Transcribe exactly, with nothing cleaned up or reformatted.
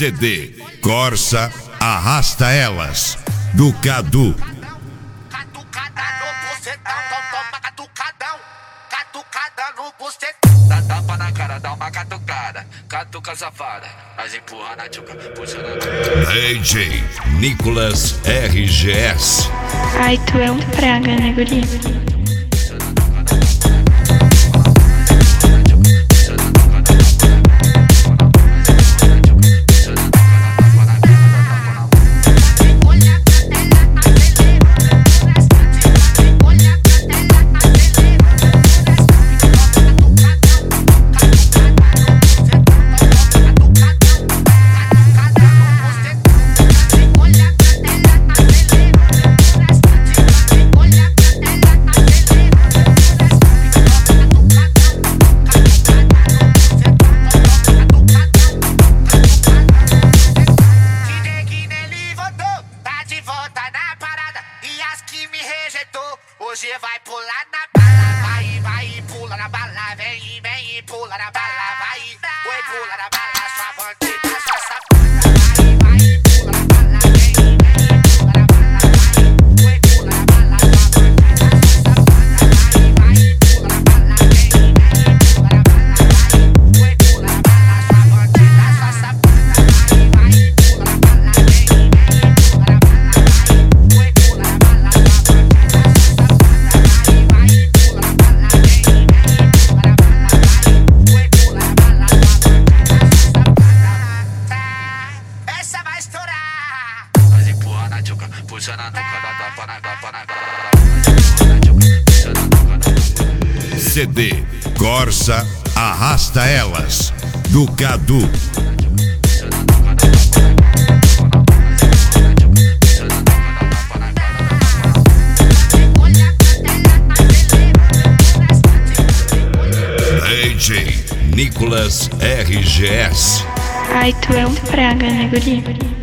C D Corsa Arrasta Elas, do Cadu. Catucada no bucetão, toma catucadão. Catucada no bucetão. Dá tapa na cara, dá uma catucada. Catuca safada, mas empurra na tchuca, puxa na tchuca. D J Nicolas R G S. Ai, tu é um praga, né, guri? Hoje vai pular na bala, vai, vai, pula na bala, vem, vem e pula na bala, vai, vai, pula na bala, sua bandeira, sua safada, vai, vai, pula na bala, vem, vem e pula na bala, vai, vai, pula na bala, sua bandeira, sua safada, vai, vai, pula na bala, vem, vem e pula na bala, vai, vai, pula na bala, sua bandeira, sua safada, vai, vai, pula na bala, vem, vem e pula na bala, vai, vai, pula na bala, sua puxa na nuca, dá tapa na tapa na cara. C D Corsa Arrasta Elas, do Cadu. D J Nicolas R G S. Ai, tu é um praga, né, guri?